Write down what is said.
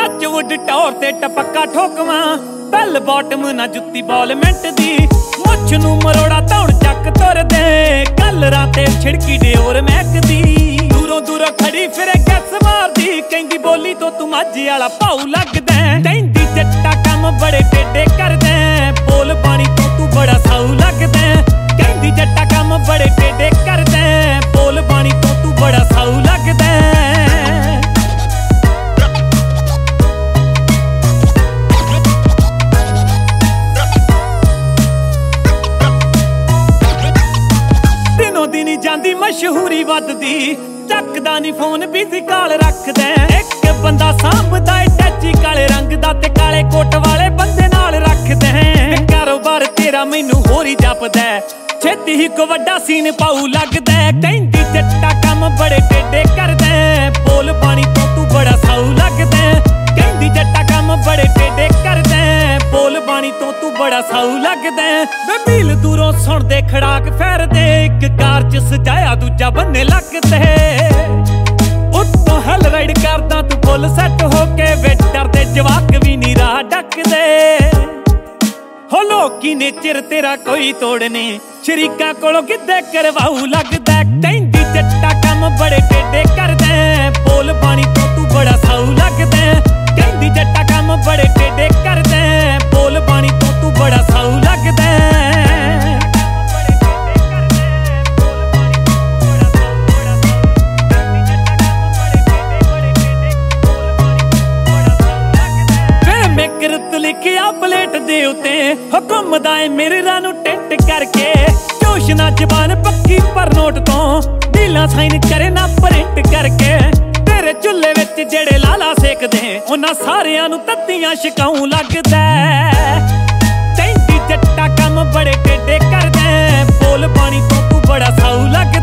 touchwood ਟੌਰ ਤੇ ਟਪੱਕਾ ਠੋਕਵਾਂ bell bottom ਨਾ ਜੁੱਤੀ ਬਾਲਮੈਂਟ ਦੀ ਮੁੱਛ ਨੂੰ ਮਰੋੜਾ ਧੌਣ ਚੱਕ ਤੁਰਦੇ ਕਲਰਾਂ ਤੇ ਛਿੜਕੀ ਡਿਓਰ ਮਹਿਕਦੀ ਦੂਰੋਂ ਦੂਰੋਂ ਖੜੀ ਫਿਰੇ ਗੱਸ ਮਾਰਦੀ ਕਹਿੰਦੀ ਬੋਲੀ ਤੋਂ ਤੂੰ ਮਾਝੇ ਵਾਲਾ ਭਾਊ ਲੱਗਦਾ ਕਹਿੰਦੀ ਜੱਟਾ ਕੰਮ ਬੜੇ ਟੇਡੇ ਕਰਦਾ ਬੋਲ ਬਾਣੀ ਤੋਂ ਤੂੰ ਬੜਾ ਸਾਊ ਲੱਗਦਾ ਕਹਿੰਦੀ ਜੱਟਾ ਕੰਮ ਬੜੇ ਟੇਡੇ ਕਰਦਾ ਬੋਲ ਬਾਣੀ ਤੋਂ ਤੂੰ ਬੜਾ ਸਾਊ ਲੱਗਦਾ ਦਿਨੀ ਜਾਂਦੀ ਮਸ਼ਹੂਰੀ ਵੱਧਦੀ ਚੱਕਦਾ ਨੀ ਫੋਨ ਬਿਜ਼ੀ ਕਾਲ ਰੱਖਦਾ ਇੱਕ ਬੰਦਾ ਸਾਂਭਦਾ ਏ ਟੈਚੀ ਕਾਲੇ ਰੰਗ ਦਾ ਤੇ ਕਾਲੇ ਕੋਟ ਵਾਲੇ ਬੰਦੇ ਨਾਲ ਰੱਖਦਾ ਕਾਰੋਬਾਰ ਤੇਰਾ ਮੈਨੂੰ ਹੋਰ ਹੀ ਜਪਦਾ ਛੇਤੀ ਹੀ ਕੋ ਵੱਡਾ ਸੀਨ ਪਾਉ ਲੱਗਦਾ ਕਹਿੰਦੀ ਜੱਟਾ ਕੰਮ ਬੜੇ ਟੇਡੇ ਕਰਦਾ ਬੋਲ ਬਾਣੀ ਤੋਂ ਤੂੰ ਬੜਾ ਸਾਊ ਲੱਗਦਾ ਕਹਿੰਦੀ ਜੱਟਾ ਕੰਮ ਬੜੇ ਟੇਡੇ ਕਰਦਾ ਬੋਲ ਬਾਣੀ ਤੋਂ ਤੂੰ ਬੜਾ ਸਾਊ ਲੱਗਦਾ ਬੀਲ ਦੂਰੋਂ ਸੁਣਦੇ ਖੜਾਕ ਫੇਰਦੇ ਇੱਕ ਕਾਰ ਚ ਸਜਾਇਆ ਦੂਜਾ ਬੰਨੇ ਲੱਗਦੇ ਉੱਤੋਂ ਹਲ ਰਾਈਡ ਕਰਦਾ ਤੂੰ ਫੁੱਲ ਸੈੱਟ ਹੋ ਕੇ ਵੇ ਡਰਦੇ ਜਵਾਕ ਵੀ ਨੀ ਰਾਹ ਡੱਕਦੇ ਹੋ ਲੋਕੀ ਨੇਚਰ ਤੇਰਾ ਕੋਈ ਤੋੜਨੇ ਸ਼ਰੀਕਾਂ ਕੋਲੋਂ ਕਿੱਦੇ ਕਰਵਾਉ ਲੱਗਦਾ ਕਹਿੰਦੀ ਜੱਟਾ ਕੰਮ ਬੜੇ ਟੇਡੇ ਕਰਦਾ ਬੋਲ ਬਾਣੀ ਤੋਂ ਤੂੰ ਬੜਾ ਸਾਊ ਲੱਗਦਾ ਕਹਿੰਦੀ ਜੱਟਾ ਕੰਮ ਬੜੇ ਟੇਡੇ ਕਰਦਾ ਬੋਲ ਬਾਣੀ ਤੋਂ ਤੂੰ ਬੜਾ ਸਾਊ ਲੱਗਦਾ ਮੇਕਰਤ ਲਿਖਿਆ ਪਲੇਟ ਦੇ ਉੱਤੇ ਹੁਕਮਦਾ ਏ ਮੇਰਾ ਨੂੰ ਟਿੰਟ ਕਰਕੇ ਜੋਸ਼ ਨਾ ਜ਼ਬਾਨ ਪੱਕੀ ਪਰ ਨੋਟ ਤੋਂ ਢੀਲਾ ਸਾਈਨ ਕਰੇ ਨਾ ਪ੍ਰਿੰਟ ਕਰਕੇ ਤੇਰੇ ਚੁੱਲ੍ਹੇ ਵਿੱਚ ਜਿਹੜੇ ਲਾਲਾ ਸੇਕਦੇ ਉਹਨਾਂ ਸਾਰਿਆਂ ਨੂੰ ਤੱਤੀਆਂ ਛਕਾਉਂ ਲੱਗਦਾ ਕਹਿੰਦੀ ਜੱਟਾ ਕੰਮ ਬੜੇ ਟੇਡੇ ਕਰਦਾ ਬੋਲ ਬਾਣੀ ਤੋਂ ਤੂੰ ਬੜਾ ਸਾਊ ਲੱਗਦਾ